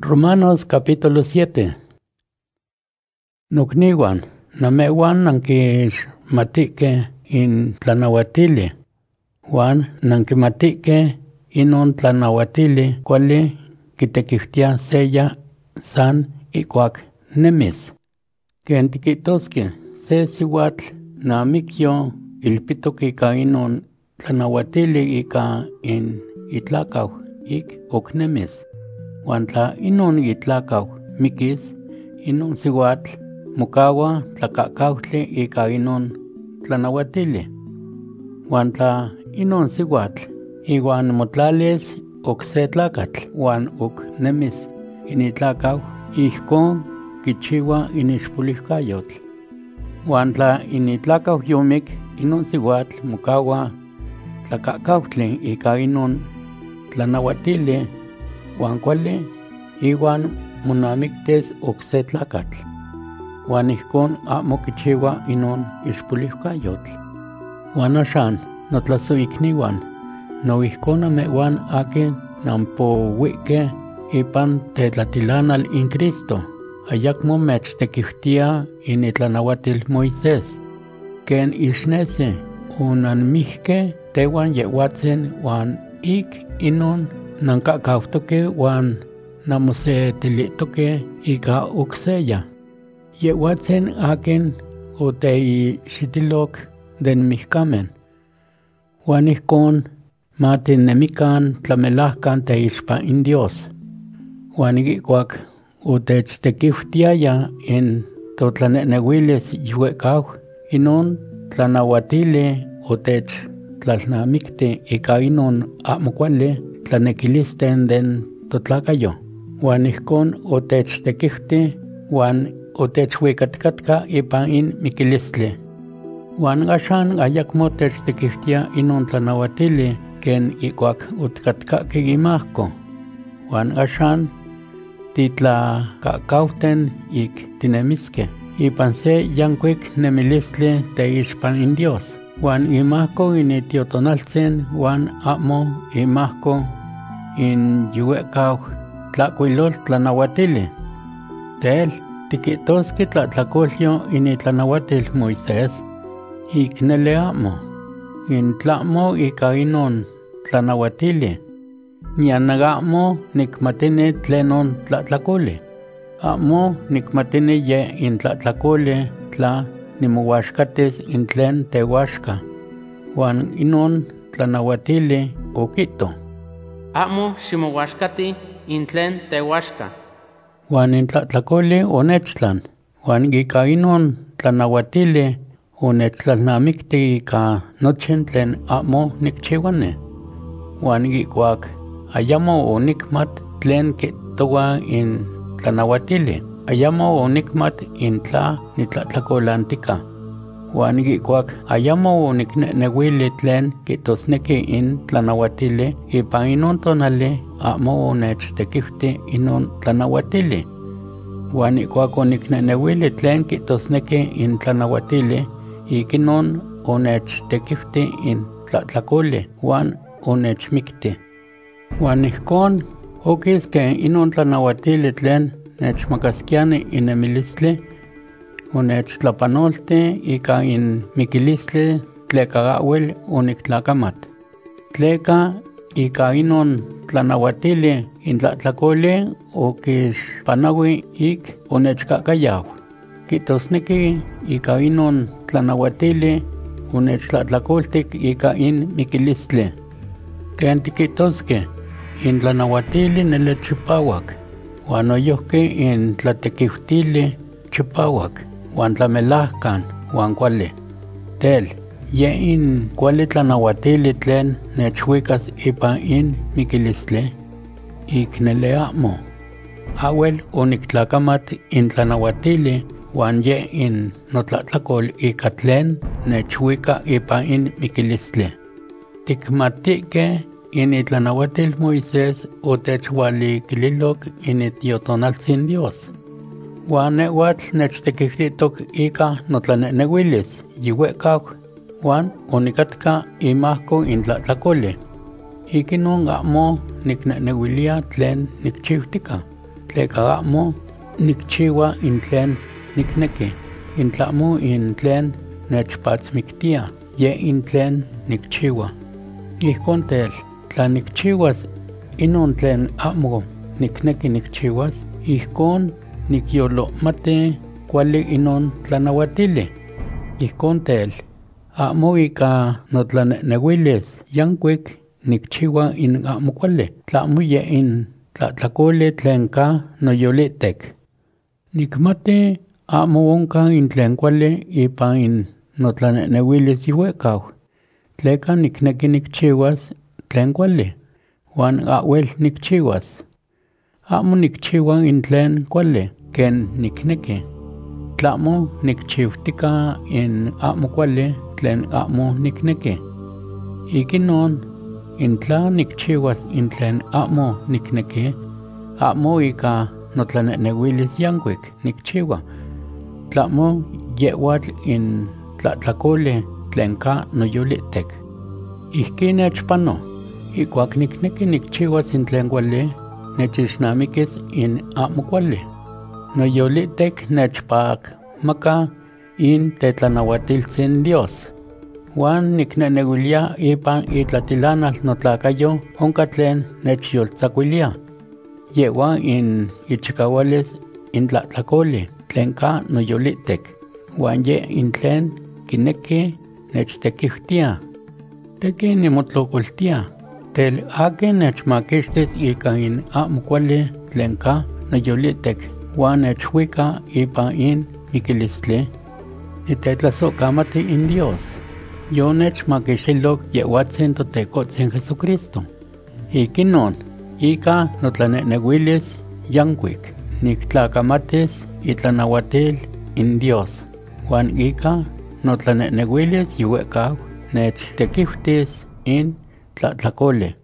Romanos capítulo 7. Nokniwan, namewan nankimatike in tlanawatili, Juan nankimatike inon tlanawatili kuali kitekihtia seya san ikuak nemis. Ken tikitoski se siwatl namikyo ilpitok ika inon tlanawatili ika in itlakaw ik oknemis. Wan tla inon itlakaw mikis, inon siwatl mukawa tlakakawtli ika inon tlanawatili. Wan tla inon siwatl iwan motlalis okse tlakatl wan oknemis initlakaw, ihkon kichiwa inixpoliwkayotl. Wan tla initlakaw yomik, inon siwatl mukawa tlakakawtli ika inon tlanawatili wan kuali iwan monamiktes okse tlakatl. Wan ihkon amo kichiwa inon ixpoliwkayotl. Wan axan, notlasoikniwan, noihkon namewan akin nanpowike ipan tetlatilanal in Cristo, ayakmo mechtekihtia initlanawatil Moisés. Ken ixnesi, onanmihke tewan yehuatzen wan ik inon nankakawtoke wan namosetilitoke ika okseya. Yehuatzen akin oteixitilok den mihkamen. Wan ihkon matinemikan tlamelajkan teixpa in Dios. Wan ikuak otechtekihtiaya in totlanehnewilis yuekaw, inon tlanawatili otech-tlalnamikti ika inon amo kuali tlanekilisten den totlakayo. Wan ihkon otechtekihti wan otechwikatkatka ipan in mikilistli. Wan axan ayakmo techtekihtia inon tlanawatili ken ikuak otkatkakeh imahko. Wan axan titlakakawten ik tinemiskeh ipan se yankuik nemilistli teixpan in Dios. Wan imahko initiotonaltzen wan amo imahko in yuekaw tlakuilol tlanawatili. Tel, tikitoski tlatlakolyo initlanawatil Moisés, ik nele amo. In tlamo ika inon tlanawatili. Nian amo nikmatini tlenon tlatlakoli. Amo nikmatini ye in tlatlakoli tla nimowashkatis in tlen tewashka. Wan inon tlanawatili okito. Amo ximowashkati in tlen tewashka. Wan in tlatlakoli onechtlan. Wan ika inon tlanawatili onechtlalnamikti ika nochen tlen amo nikchiwani. Wan ikuak ayamo onikmat tlen kitowa in tlanawatili. Ayamo onikmat in tla nitlatlakolantika. Wan ikuak ayamo oniknenewili tlen kitosneki in tlanawatili ipan inon tonali amo onechtekihti inon tlanawatili. Wan ikuak oniknenewili tlen kitosneki in tlanawatili, ikinon onechtekihti in tlatlakoli wan onechmikti. Wan ihkon okiske inon tlanawatili tlen nechmakaskiani inemilistli, onechtlapanolti ika in mikilistli tleka awel oniktlakamat. Tleka ika inon tlanawatili in tlatlakoli okixpanawi ik onechkakayaw. Kitosneki ika inon tlanawatili onechtlatlakoltik ika in mikilistli. Ken tikitoske, in tlanawatili nele chipawak, wan oyohki in tlatekiwtili chipawak, wan tlamelajkan, wan kuali. Tel, ye in kuali tlanawatili tlen nechwikas ipan in mikilistli, ik nele amo. Awel oniktlakamat in tlanawatili wan ye in notlatlakol ika tlen nechwika ipan in mikilistli. Tikmatike in itlanawatil Moisés otechwalikililok in itiotonaltzin Dios. Wan newatl nechtekihtitok ika notlanenewilis yiwekaw wan onikatka imahko in tlatlakoli. Ikinon amo niknenewilia tlen nikchiwtika. tleka amo nikchiwa intlen nikneki, intlamo intlen nechpatzmiktia, ye intlen nikchiwa. Ihkon tel, tla nikchiwas inon tlen amo nikneki nikchiwas, ihkon nikyolomati kuali inon tlanawatili. Ihkon tel, amo ika notlaneuilis yankuik nikchiwa in amo kuali, tlamo ye in tlatlakoli tlen ka noyolitek. Nikmati amo onka in tlen kuali ipan in notlaneuilis yiuekau, tleka nikneki nikchiwas tlen kuali, huan awel nikchiwas. Amo nikchiwa in tlen kuali ken nikneki, tlamo nikchiwtika in amo kuali tlen amo nikneki. Ikinon, intla nikchiwas in tlen amo nikneki, amo ika notlaneuilis yankuik nikchiwa, tlamo yewatl in tlatlakoli tlen ka noyolitek. Ihki nechpano, ikuak nikneki nikchiwas in tlen kuali, nechixnamikis in amo kuali. Noyolitek nechpakmaka in tetlanauatiltzin Dios. Huan nikneneuilia ipan itlatilanal notlakayo onka tlen nechyoltzakuilia. Yewa in ichikawalis in tlatlakoli tlen ka noyolitek, huan ye in tlen kineki nechtekihtia. Teki nimotlokoltia, tel akin nechmakixtis ika in amo kuali tlen ka noyolitek, huan nechwika ipan in mikilistli, nitetlasohkamati in Dios. Yo nechmakixilok yehuatzin Totekotzin Jesucristo. Ikinon, ika notlaneuilis yankuik, niktlakamatis itlanauatil in Dios, huan ika notlaneuilis yiuekau nechtekihtis in tlatlakoli.